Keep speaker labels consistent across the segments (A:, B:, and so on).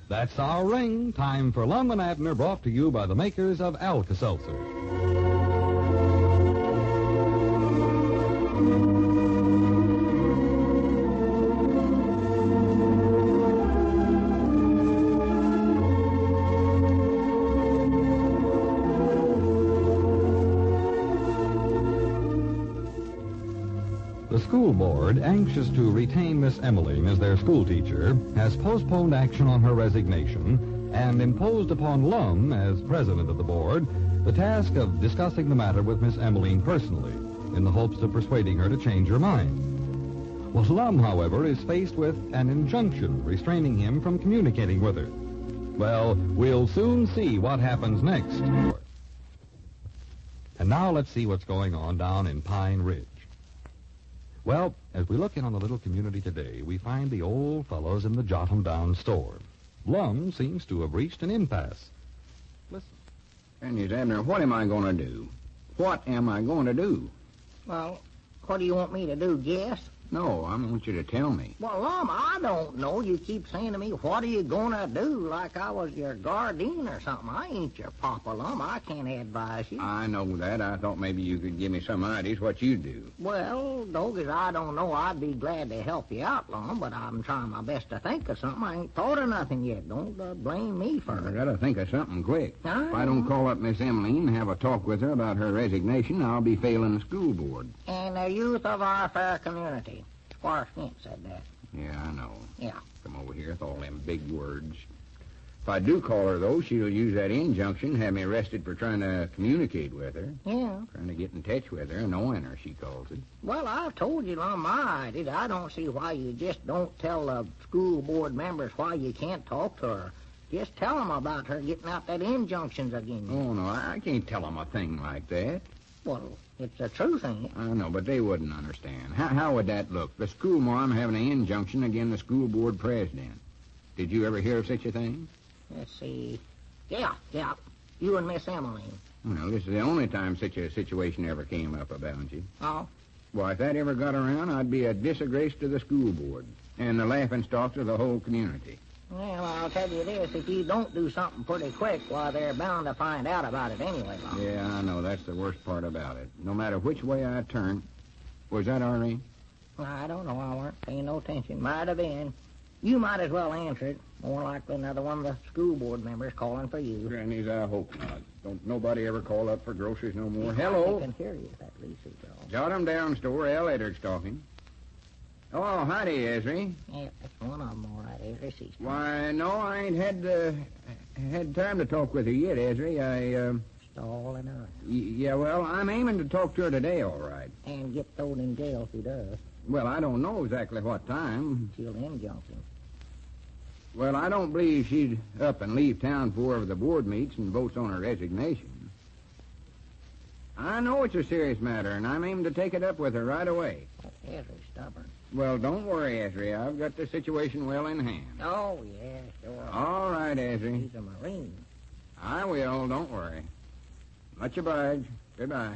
A: That's our ring. Time for Lum and Abner, brought to you by the makers of Alka-Seltzer. The school board, anxious to retain Miss Emmeline as their schoolteacher, has postponed action on her resignation and imposed upon Lum, as president of the board, the task of discussing the matter with Miss Emmeline personally, in the hopes of persuading her to change her mind. Well, Lum, however, is faced with an injunction restraining him from communicating with her. Well, we'll soon see what happens next. And now let's see what's going on down in Pine Ridge. Well, as we look in on the little community today, we find the old fellows in the Jotham Down store. Lum seems to have reached an impasse. Listen.
B: Miss Abner, what am I going to do? What am I going to do?
C: Well, what do you want me to do, Jess?
B: No, I want you to tell me.
C: Well, Lum, I don't know. You keep saying to me, what are you going to do, like I was your guardian or something. I ain't your papa, Lum. I can't advise you.
B: I know that. I thought maybe you could give me some ideas what you'd do.
C: Well, Doggers, I don't know. I'd be glad to help you out, Lum, but I'm trying my best to think of something. I ain't thought of nothing yet. Don't blame me for
B: I
C: it.
B: got to think of something quick. If I
C: know.
B: don't call up Miss Emmeline and have a talk with her about her resignation, I'll be failing the school board.
C: And the youth of our fair community. Squire Flint said that.
B: Yeah, I know.
C: Yeah.
B: Come over here with all them big words. If I do call her, though, she'll use that injunction, have me arrested for trying to communicate with her.
C: Yeah.
B: Trying to get in touch with her, annoying her, she calls it.
C: Well, I've told you, Lum, my idea. I don't see why you just don't tell the school board members why you can't talk to her. Just tell them about her getting out that injunctions again.
B: Oh, no, I can't tell them a thing like that.
C: Well, it's the truth, ain't it?
B: I know, but they wouldn't understand. How would that look? The schoolmarm having an injunction against the school board president. Did you ever hear of such a thing?
C: Let's see. Yeah. You and Miss Emmeline.
B: Well, this is the only time such a situation ever came up about you.
C: Oh?
B: Why, if that ever got around, I'd be a disgrace to the school board and the laughingstock of the whole community.
C: Well, I'll tell you this. If you don't do something pretty quick, why, they're bound to find out about it anyway, Lum.
B: Yeah, I know. That's the worst part about it. No matter which way I turn. Was that our ring?
C: I don't know. I weren't paying no attention. Might have been. You might as well answer it. More likely another one of the school board members calling for you.
B: Granny's, I hope not. Don't nobody ever call up for groceries no more.
C: I
B: Hello?
C: can hear you, that Lisa girl.
B: Jotham Down store, L. Edwards talking. Oh, howdy, Esri.
C: Yeah, that's one of them, all right. Ezra sees.
B: Why, no, I ain't had time to talk with her yet, Esri.
C: Stalling her.
B: Yeah, well, I'm aiming to talk to her today, all right.
C: And get thrown in jail if he does.
B: Well, I don't know exactly what time.
C: She'll injunct him.
B: Well, I don't believe she'd up and leave town before the board meets and votes on her resignation. I know it's a serious matter, and I'm aiming to take it up with her right away.
C: Ezra's stubborn.
B: Well, don't worry, Esri. I've got the situation well in hand.
C: Oh, yeah, sure.
B: All right, Esri.
C: He's a Marine.
B: I will, don't worry. Much obliged. Goodbye.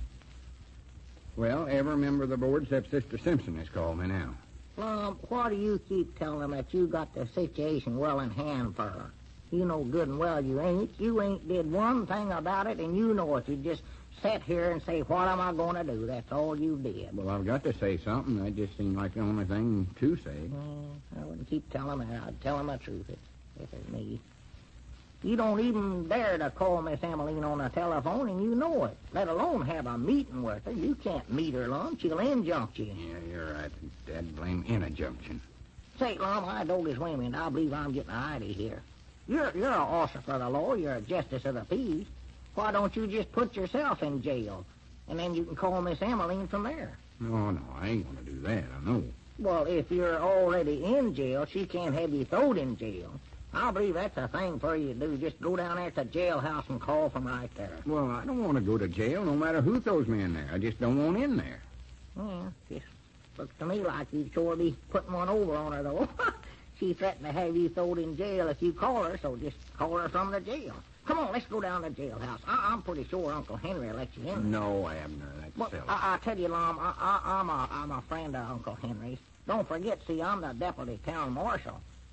B: Well, every member of the board except Sister Simpson has called me now.
C: Plum, why do you keep telling them that you got the situation well in hand for her? You know good and well you ain't. You ain't did one thing about it, and you know it. You just sit here and say, what am I going to do? That's all you did.
B: Well, I've got to say something. That just seemed like the only thing to say.
C: I wouldn't keep telling them that. I'd tell them the truth if it's me. You don't even dare to call Miss Emmeline on the telephone, and you know it, let alone have a meeting with her. You can't meet her, Lum. She'll injunct you.
B: Yeah, you're right. Dad blame injunction.
C: Say, Lum, I don't just wait a minute. I believe I'm getting an idea here. You're an officer of the law. You're a justice of the peace. Why don't you just put yourself in jail, and then you can call Miss Emmeline from there?
B: No, I ain't going to do that, I know.
C: Well, if you're already in jail, she can't have you thrown in jail. I believe that's a thing for you to do. Just go down there to the jailhouse and call from right there.
B: Well, I don't want to go to jail no matter who throws me in there. I just don't want in there.
C: Yeah, just looks to me like you'd sure be putting one over on her, though. She threatened to have you thrown in jail if you call her, so just call her from the jail. Come on, let's go down to the jailhouse. I'm pretty sure Uncle Henry will let you in.
B: No, Abner, that's
C: Well,
B: silly.
C: I tell you, Lum, I'm a friend of Uncle Henry's. Don't forget, see, I'm the deputy town marshal.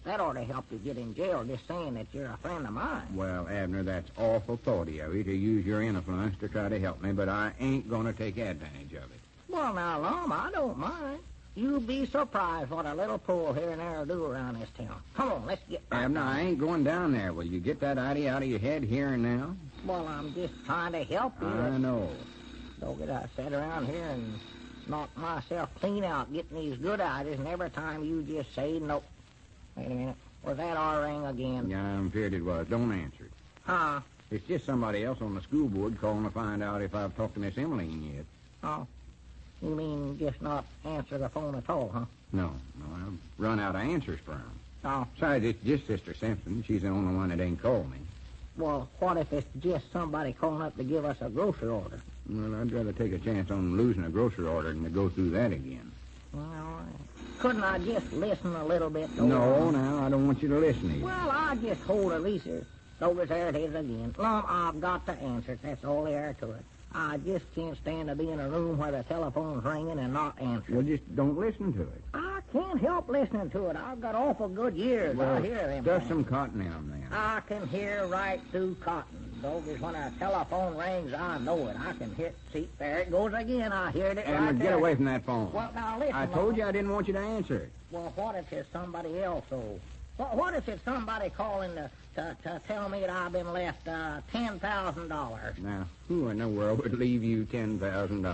C: That ought to help you get in jail, just saying that you're a friend of mine.
B: Well, Abner, that's awful thoughty of you to use your influence to try to help me, but I ain't going to take advantage of it.
C: Well, now, Lum, I don't mind. You'd be surprised what a little pull here and there will do around this town. Come on, let's get back.
B: Abner, I ain't going down there. Will you get that idea out of your head here and now?
C: Well, I'm just trying to help you.
B: I know.
C: Don't get I sit around here and knock myself clean out getting these good ideas, and every time you just say nope. Wait a minute. Was that our ring again?
B: Yeah, I'm afraid it was. Don't answer it.
C: Huh?
B: It's just somebody else on the school board calling to find out if I've talked to Miss Emmeline yet.
C: Oh. You mean just not answer the phone at all, huh?
B: No, I've run out of answers for him.
C: Oh.
B: Besides, it's just Sister Simpson. She's the only one that ain't called me.
C: Well, what if it's just somebody calling up to give us a grocery order?
B: Well, I'd rather take a chance on losing a grocery order than to go through that again.
C: Well, couldn't I just listen a little bit?
B: No, now, I don't want you to listen either.
C: Well, I just hold a leaser. So there it is again. Lum, I've got to answer it. That's all there is to it. I just can't stand to be in a room where the telephone's ringing and not answering.
B: Well, just don't listen to it.
C: I can't help listening to it. I've got awful good ears.
B: Well,
C: I hear them.
B: dust
C: things.
B: some cotton in them, then.
C: I can hear right through cotton. Doggies, when a telephone rings, I know it. I can hear. See, there it goes again. I heard it
B: Emma,
C: right there.
B: get away from that phone.
C: Well, now listen.
B: I told you I didn't want you to answer it.
C: Well, what if it's somebody else, though? What if it's somebody calling to tell me that I've been left $10,000?
B: Now, who in the world would leave you $10,000?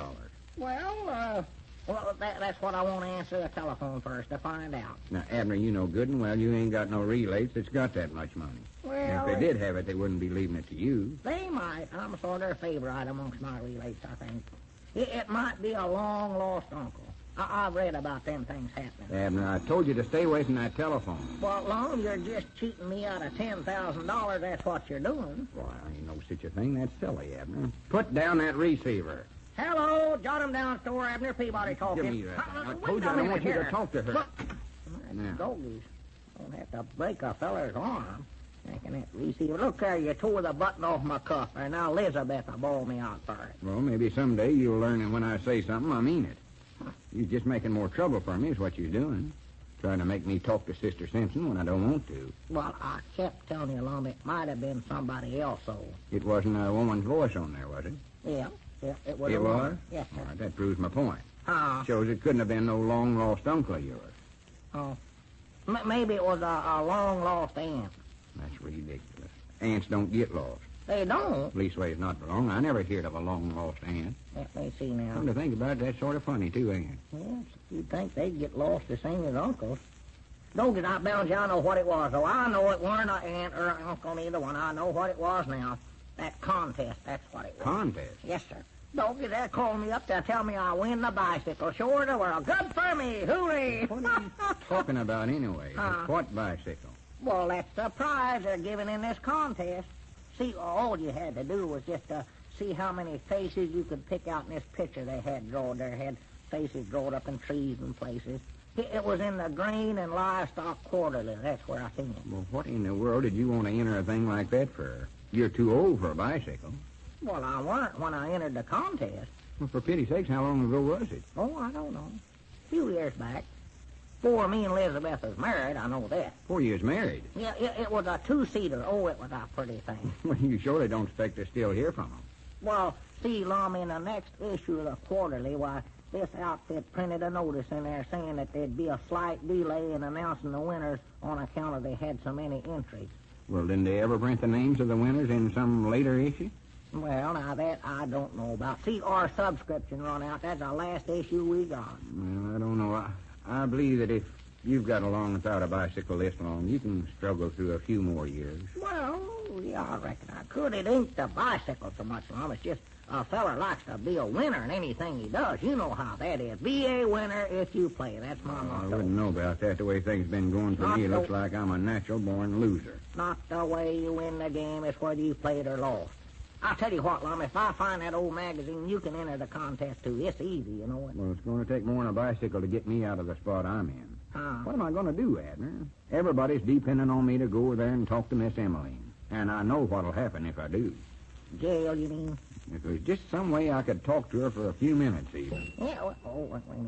C: Well, that's what I want to answer the telephone first to find out.
B: Now, Abner, you know good and well you ain't got no relates that's got that much money.
C: Well,
B: if they did have it, they wouldn't be leaving it to you.
C: They might. I'm sort of a favorite amongst my relates, I think. It might be a long-lost uncle. I've read about them things happening.
B: Abner, I told you to stay away from that telephone.
C: Well, Lum, you're just cheating me out of $10,000. That's what you're doing.
B: Why, ain't no such a thing. That's silly, Abner. Put down that receiver.
C: Hello, jot him down, store Abner Peabody talking.
B: Give me that. I told you I don't want you to talk to her.
C: Look,
B: Now.
C: Doggies. Don't have to break a feller's arm. Making that receiver. Look there, you tore the button off my cuff. And now Elizabeth will bawl me out for it.
B: Well, maybe someday you'll learn that when I say something, I mean it. You're just making more trouble for me is what you're doing. Trying to make me talk to Sister Simpson when I don't want to.
C: Well, I kept telling you, Lum, it might have been somebody else, though.
B: It wasn't a woman's voice on there, was it?
C: Yeah, it was.
B: It
C: a
B: was?
C: woman. Yes, sir.
B: All right, that proves my point.
C: Huh?
B: Shows it couldn't have been no long-lost uncle of yours.
C: Oh. Maybe it was a long-lost aunt.
B: That's ridiculous. Aunts don't get lost.
C: They don't.
B: Leastways, not for long. I never heard of a long-lost aunt.
C: Let me see now.
B: Come to think about it, that's sort of funny, too, ain't it?
C: Yes, you'd think they'd get lost the same as uncles. Don't get out, bound you. I know what it was, though. I know it weren't an aunt or an uncle, neither one. I know what it was now. That contest, that's what it was.
B: Contest?
C: Yes, sir. Don't get that calling me up to tell me I win the bicycle. Sure the world. Good for me. Hooray.
B: What are you talking about anyway? What bicycle?
C: Well, that's the prize they're giving in this contest. See, all you had to do was just see how many faces you could pick out in this picture they had drawn. They had faces drawn up in trees and places. It was in the Grain and Livestock Quarterly. That's where I seen it.
B: Well, what in the world did you want to enter a thing like that for? You're too old for a bicycle.
C: Well, I weren't when I entered the contest.
B: Well, for pity's sakes, how long ago was it?
C: Oh, I don't know. A few years back. Before me and Elizabeth was married, I know that.
B: 4 years married.
C: Yeah, it was a two-seater. Oh, it was a pretty thing.
B: Well, you surely don't expect to still hear from them.
C: Well, see, Lum, in the next issue of the Quarterly, why, this outfit printed a notice in there saying that there'd be a slight delay in announcing the winners on account of they had so many entries.
B: Well, didn't they ever print the names of the winners in some later issue?
C: Well, now, that I don't know about. See, our subscription run out. That's the last issue we got.
B: Well, I don't know. I believe that if you've got along without a bicycle this long, you can struggle through a few more years.
C: Well, yeah, I reckon I could. It ain't the bicycle so much, Lum. It's just a feller likes to be a winner in anything he does. You know how that is. Be a winner if you play. That's my
B: I
C: motto.
B: wouldn't know about that. The way things been going for me, it looks like I'm a natural-born loser.
C: Not the way you win the game. It's whether you played or lost. I'll tell you what, Lum, if I find that old magazine, you can enter the contest, too. It's easy, you know.
B: Well, it's going to take more than a bicycle to get me out of the spot I'm in. What am I going to do, Abner? Everybody's depending on me to go over there and talk to Miss Emmeline. And I know what'll happen if I do.
C: Jail, you mean?
B: If there's just some way I could talk to her for a few minutes, even.
C: Yeah, wait a minute.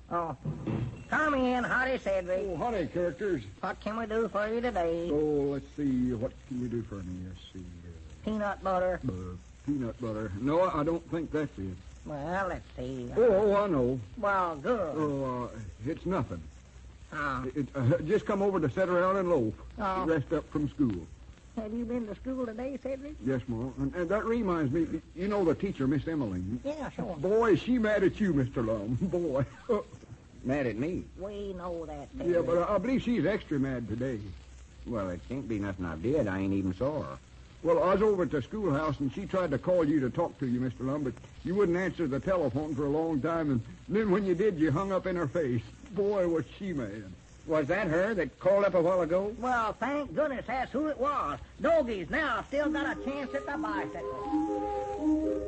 C: Oh, come in, howdy, Cedric.
D: Oh, honey, characters.
C: What can we do for you today?
D: Oh, let's see. What can you do for me? Let's see.
C: Peanut butter.
D: Peanut butter. No, I don't think that's it.
C: Well, let's see.
D: Oh, I know.
C: Well, good.
D: Oh, it's nothing.
C: Oh.
D: Just come over to sit around and loaf.
C: Oh.
D: Rest up from school.
C: Have you been to school today, Cedric?
D: Yes, Ma. And that reminds me, you know the teacher, Miss Emmeline?
C: Yeah, sure.
D: Boy, is she mad at you, Mr. Lum. Boy.
B: Mad at me?
C: We know that, Cedric.
D: Yeah, but I believe she's extra mad today.
B: Well, it can't be nothing I did. I ain't even saw her.
D: Well, I was over at the schoolhouse, and she tried to call you to talk to you, Mr. Lum, but you wouldn't answer the telephone for a long time, and then when you did, you hung up in her face. Boy, was she mad.
B: Was that her that called up a while ago?
C: Well, thank goodness that's who it was. Doggies now still got a chance at the bicycle.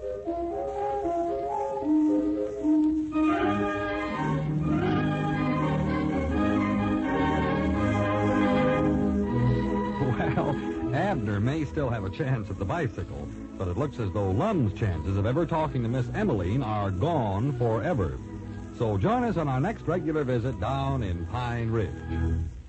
A: Well, Abner may still have a chance at the bicycle, but it looks as though Lum's chances of ever talking to Miss Emmeline are gone forever. So join us on our next regular visit down in Pine Ridge.